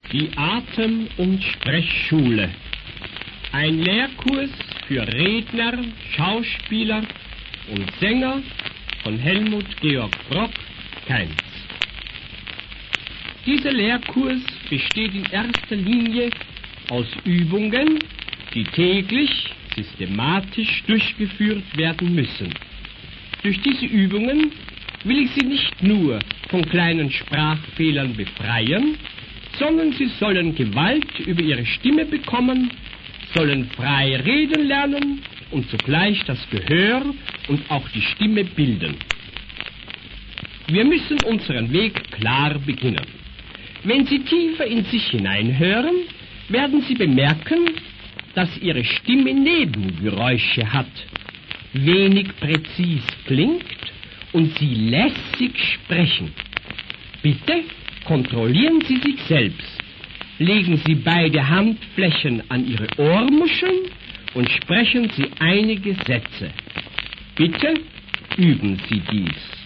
Die Atem- und Sprechschule. Ein Lehrkurs für Redner, Schauspieler und Sänger von Helmut Georg Brock, Kainz. Dieser Lehrkurs besteht in erster Linie aus Übungen, die täglich systematisch durchgeführt werden müssen. Durch diese Übungen will ich Sie nicht nur von kleinen Sprachfehlern befreien, sondern Sie sollen Gewalt über Ihre Stimme bekommen, sollen frei reden lernen und zugleich das Gehör und auch die Stimme bilden. Wir müssen unseren Weg klar beginnen. Wenn Sie tiefer in sich hineinhören, werden Sie bemerken, dass Ihre Stimme Nebengeräusche hat, wenig präzis klingt und Sie lässig sprechen. Bitte kontrollieren Sie sich selbst. Legen Sie beide Handflächen an Ihre Ohrmuscheln und sprechen Sie einige Sätze. Bitte üben Sie dies.